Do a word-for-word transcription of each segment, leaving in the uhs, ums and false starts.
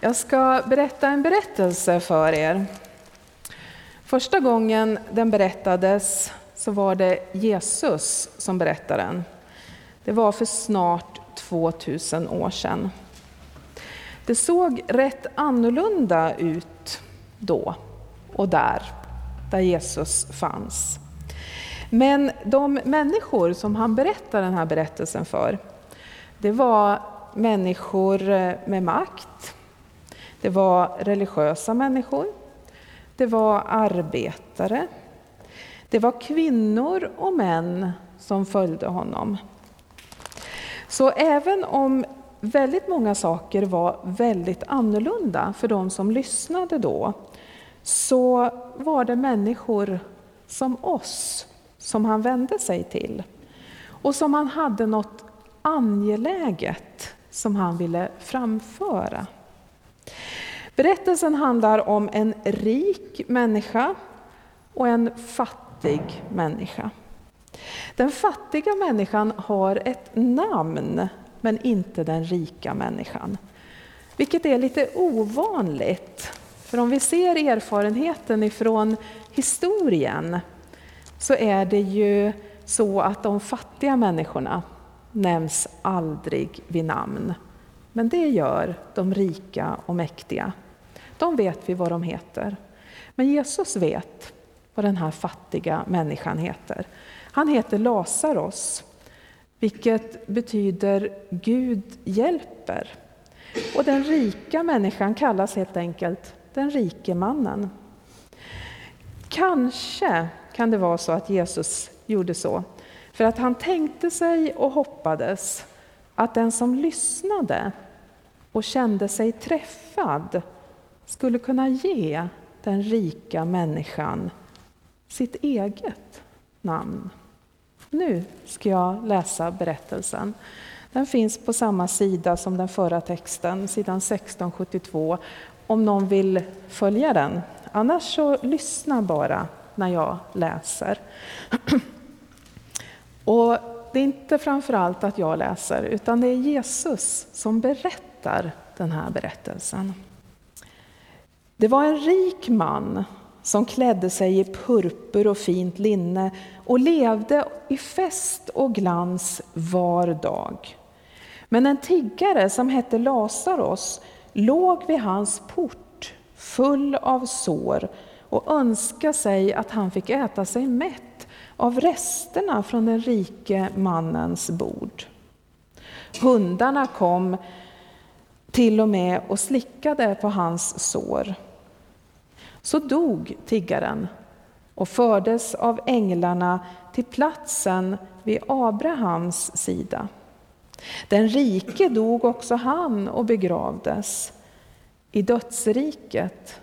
Jag ska berätta en berättelse för er. Första gången den berättades så var det Jesus som berättade den. Det var för snart tvåtusen år sedan. Det såg rätt annorlunda ut då och där, där Jesus fanns. Men de människor som han berättade den här berättelsen för, det var människor med makt. Det var religiösa människor. Det var arbetare. Det var kvinnor och män som följde honom. Så även om väldigt många saker var väldigt annorlunda för de som lyssnade då, så var det människor som oss som han vände sig till. Och som han hade något angeläget som han ville framföra. Berättelsen handlar om en rik människa och en fattig människa. Den fattiga människan har ett namn, men inte den rika människan. Vilket är lite ovanligt. För om vi ser erfarenheten ifrån historien så är det ju så att de fattiga människorna nämns aldrig vid namn. Men det gör de rika och mäktiga. De vet vi vad de heter. Men Jesus vet vad den här fattiga människan heter. Han heter Lazarus, vilket betyder Gud hjälper. Och den rika människan kallas helt enkelt den rike mannen. Kanske kan det vara så att Jesus gjorde så. För att han tänkte sig och hoppades att den som lyssnade och kände sig träffad skulle kunna ge den rika människan sitt eget namn. Nu ska jag läsa berättelsen. Den finns på samma sida som den förra texten, sidan sexton sjuttiotvå, om någon vill följa den. Annars så lyssna bara när jag läser. Och det är inte framförallt att jag läser, utan det är Jesus som berättar den här berättelsen. Det var en rik man som klädde sig i purpur och fint linne och levde i fest och glans var dag. Men en tiggare som hette Lazarus låg vid hans port full av sår och önskade sig att han fick äta sig mätt av resterna från den rike mannens bord. Hundarna kom till och med och slickade på hans sår. Så dog tiggaren och fördes av änglarna till platsen vid Abrahams sida. Den rike dog också han och begravdes i dödsriket.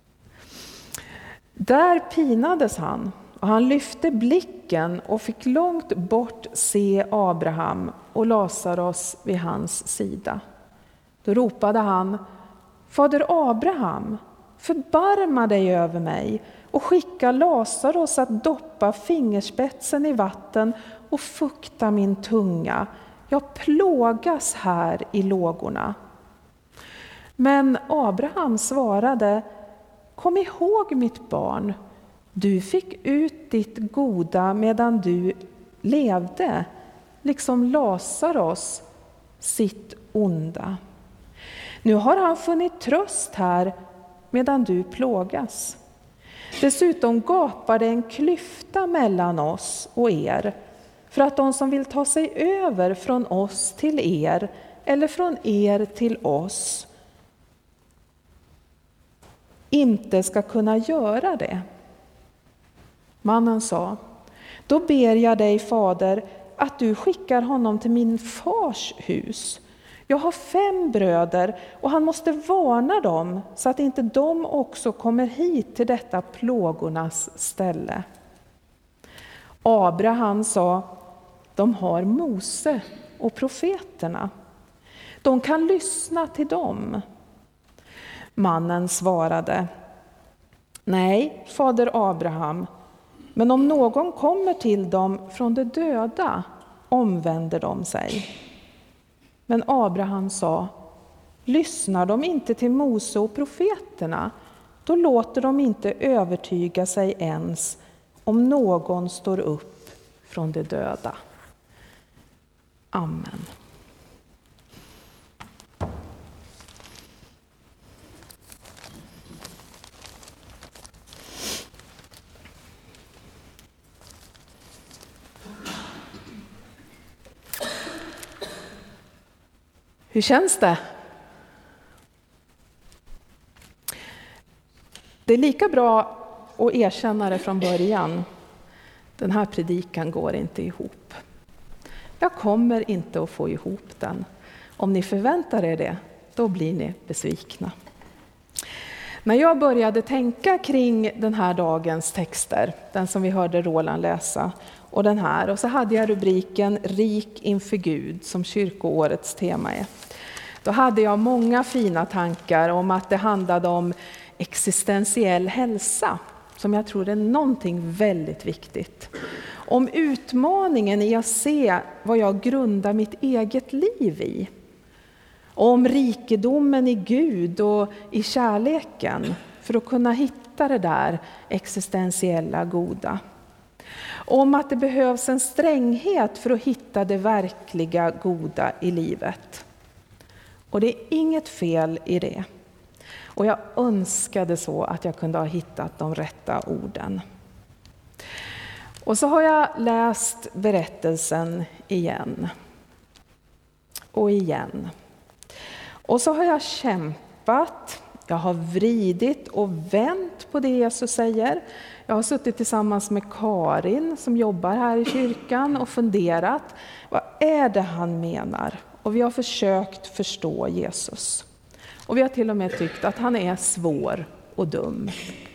Där pinades han och han lyfte blicken och fick långt bort se Abraham och Lazarus vid hans sida. Då ropade han: Fader Abraham, förbarma dig över mig och skicka Lazarus att doppa fingerspetsen i vatten och fukta min tunga. Jag plågas här i lågorna. Men Abraham svarade: Kom ihåg mitt barn, du fick ut ditt goda medan du levde, liksom Lazarus sitt onda. Nu har han funnit tröst här medan du plågas. Dessutom gapar det en klyfta mellan oss och er, för att de som vill ta sig över från oss till er eller från er till oss inte ska kunna göra det. Mannen sa: Då ber jag dig, fader, att du skickar honom till min fars hus. Jag har fem bröder och han måste varna dem så att inte de också kommer hit till detta plågornas ställe. Abraham sa: De har Mose och profeterna. De kan lyssna till dem. Mannen svarade: Nej, fader Abraham, men om någon kommer till dem från de döda omvänder de sig. Men Abraham sa: Lyssnar de inte till Mose och profeterna, då låter de inte övertyga sig ens om någon står upp från de döda. Amen. Hur känns det? Det är lika bra att erkänna det från början. Den här predikan går inte ihop. Jag kommer inte att få ihop den. Om ni förväntar er det, då blir ni besvikna. När jag började tänka kring den här dagens texter, den som vi hörde Roland läsa, och den här, och så hade jag rubriken Rik inför Gud som kyrkoårets tema är. Då hade jag många fina tankar om att det handlade om existentiell hälsa, som jag tror är någonting väldigt viktigt. Om utmaningen i att se vad jag grundar mitt eget liv i. Om rikedomen i Gud och i kärleken för att kunna hitta det där existentiella goda. Om att det behövs en stränghet för att hitta det verkliga goda i livet. Och det är inget fel i det. Och jag önskade så att jag kunde ha hittat de rätta orden. Och så har jag läst berättelsen igen. Och igen. Och så har jag kämpat. Jag har vridit och vänt på det Jesus säger. Jag har suttit tillsammans med Karin som jobbar här i kyrkan och funderat. Vad är det han menar? Och vi har försökt förstå Jesus. Och vi har till och med tyckt att han är svår och dum.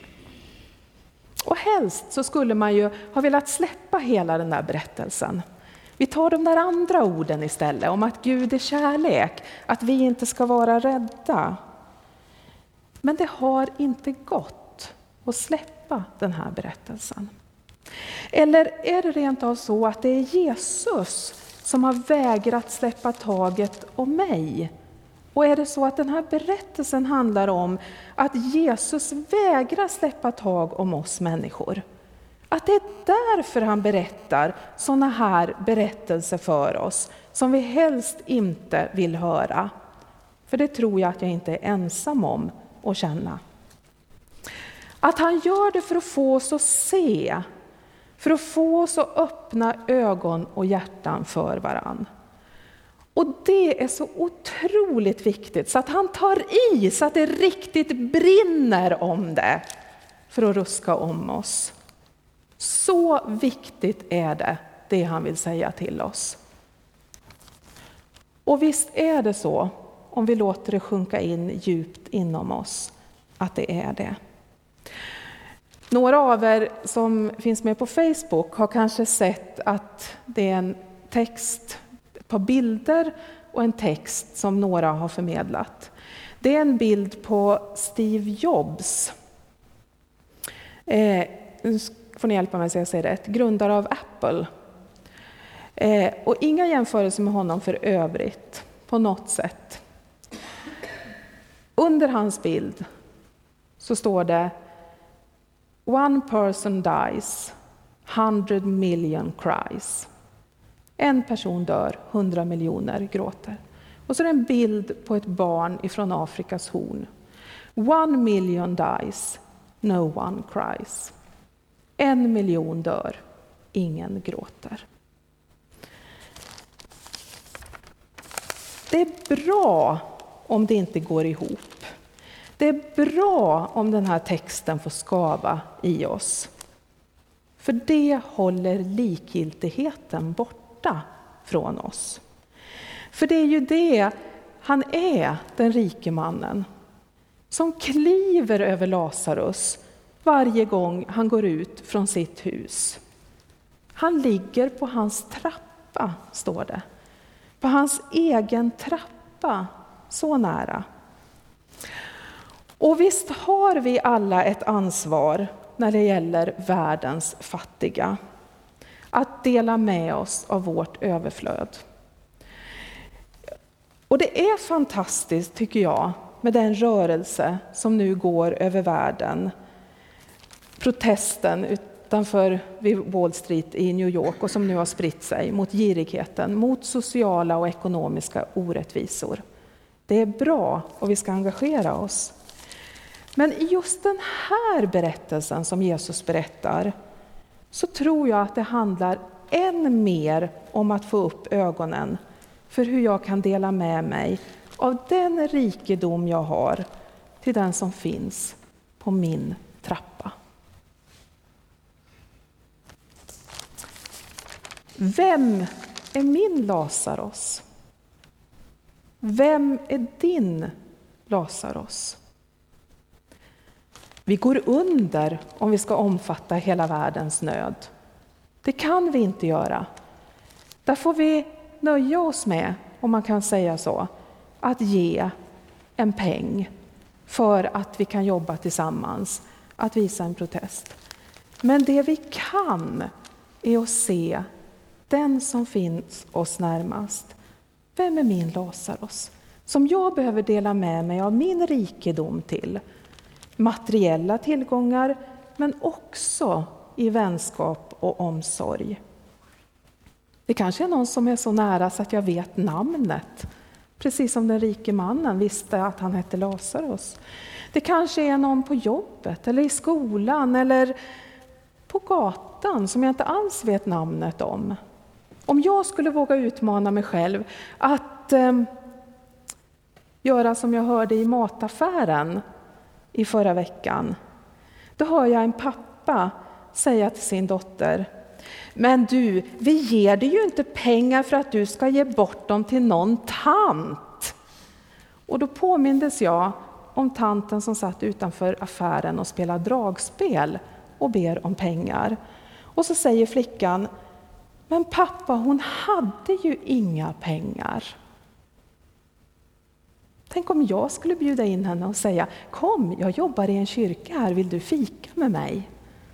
Och helst så skulle man ju ha velat släppa hela den där berättelsen. Vi tar de där andra orden istället om att Gud är kärlek, att vi inte ska vara rädda. Men det har inte gått att släppa den här berättelsen. Eller är det rent av så att det är Jesus som har vägrat släppa taget om mig? Och är det så att den här berättelsen handlar om att Jesus vägrar släppa tag om oss människor? Att det är därför han berättar sådana här berättelser för oss som vi helst inte vill höra. För det tror jag att jag inte är ensam om att känna. Att han gör det för att få oss att se, för att få oss att öppna ögon och hjärtan för varann. Och det är så otroligt viktigt så att han tar i så att det riktigt brinner om det för att ruska om oss. Så viktigt är det, det han vill säga till oss. Och visst är det så, om vi låter det sjunka in djupt inom oss, att det är det. Några av er som finns med på Facebook har kanske sett att det är en text, ett par bilder och en text som några har förmedlat. Det är en bild på Steve Jobs. Eh, nu får ni hjälpa mig så jag säger rätt. Grundare av Apple. Eh, och inga jämförelser med honom för övrigt på något sätt. Under hans bild så står det: One person dies, hundred million cries. En person dör, hundra miljoner gråter. Och så är det en bild på ett barn ifrån Afrikas horn. One million dies, no one cries. En miljon dör, ingen gråter. Det är bra om det inte går ihop. Det är bra om den här texten får skava i oss. För det håller likgiltigheten borta från oss. För det är ju det han är, den rike mannen, som kliver över Lazarus varje gång han går ut från sitt hus. Han ligger på hans trappa, står det. På hans egen trappa, så nära. Och visst har vi alla ett ansvar när det gäller världens fattiga. Att dela med oss av vårt överflöd. Och det är fantastiskt, tycker jag, med den rörelse som nu går över världen. Protesten utanför vid Wall Street i New York och som nu har spritt sig mot girigheten, mot sociala och ekonomiska orättvisor. Det är bra och vi ska engagera oss. Men i just den här berättelsen som Jesus berättar så tror jag att det handlar än mer om att få upp ögonen för hur jag kan dela med mig av den rikedom jag har till den som finns på min trappa. Vem är min Lazarus? Vem är din Lazarus? Vi går under om vi ska omfatta hela världens nöd. Det kan vi inte göra. Där får vi nöja oss med, om man kan säga så, att ge en peng för att vi kan jobba tillsammans, att visa en protest. Men det vi kan är att se den som finns oss närmast. Vem är min Lazarus? Som jag behöver dela med mig av min rikedom till. Materiella tillgångar, men också i vänskap och omsorg. Det kanske är någon som är så nära så att jag vet namnet. Precis som den rike mannen visste att han hette Lazarus. Det kanske är någon på jobbet eller i skolan eller på gatan som jag inte alls vet namnet om. Om jag skulle våga utmana mig själv att eh, göra som jag hörde i mataffären i förra veckan. Då hör jag en pappa säga till sin dotter: men du, vi ger dig ju inte pengar för att du ska ge bort dem till någon tant. Och då påmindes jag om tanten som satt utanför affären och spelade dragspel och ber om pengar. Och så säger flickan: men pappa, hon hade ju inga pengar. Tänk om jag skulle bjuda in henne och säga: kom, jag jobbar i en kyrka här, vill du fika med mig?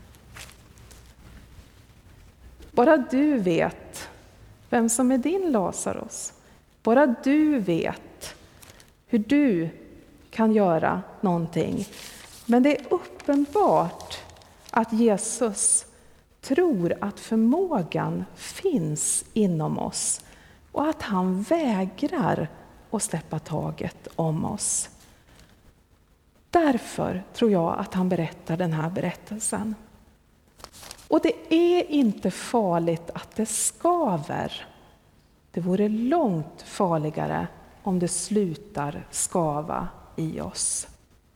Bara du vet vem som är din Lazarus. Bara du vet hur du kan göra någonting. Men det är uppenbart att Jesus tror att förmågan finns inom oss och att han vägrar att släppa taget om oss. Därför tror jag att han berättar den här berättelsen. Och det är inte farligt att det skaver. Det vore långt farligare om det slutar skava i oss.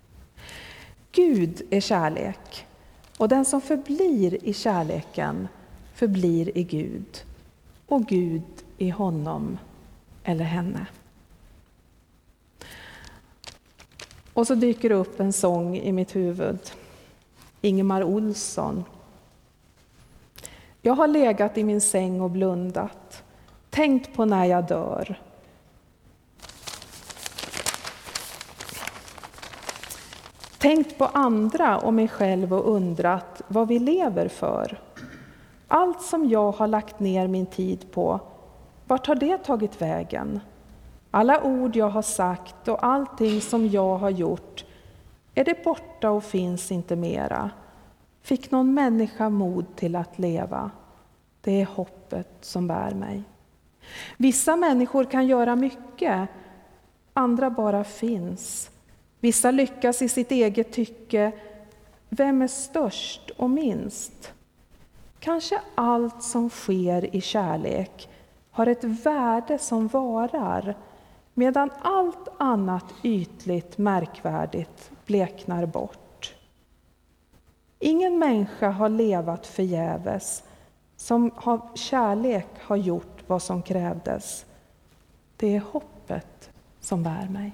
Gud är kärlek, och den som förblir i kärleken förblir i Gud, och Gud i honom eller henne. Och så dyker det upp en sång i mitt huvud. Ingemar Olsson. Jag har legat i min säng och blundat, tänkt på när jag dör. Tänkt på andra och mig själv och undrat vad vi lever för. Allt som jag har lagt ner min tid på, vart har det tagit vägen? Alla ord jag har sagt och allting som jag har gjort, är det borta och finns inte mera? Fick någon människa mod till att leva? Det är hoppet som bär mig. Vissa människor kan göra mycket, andra bara finns. Vissa lyckas i sitt eget tycke. Vem är störst och minst? Kanske allt som sker i kärlek har ett värde som varar, medan allt annat ytligt märkvärdigt bleknar bort. Ingen människa har levat förgäves, som har kärlek har gjort vad som krävdes. Det är hoppet som bär mig.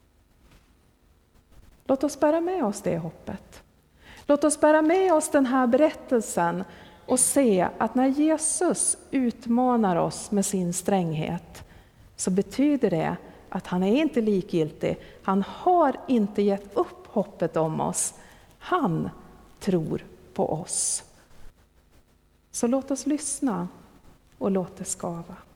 Låt oss bära med oss det hoppet. Låt oss bära med oss den här berättelsen och se att när Jesus utmanar oss med sin stränghet, så betyder det att han är inte likgiltig. Han har inte gett upp hoppet om oss. Han tror på oss. Så låt oss lyssna och låt det skava.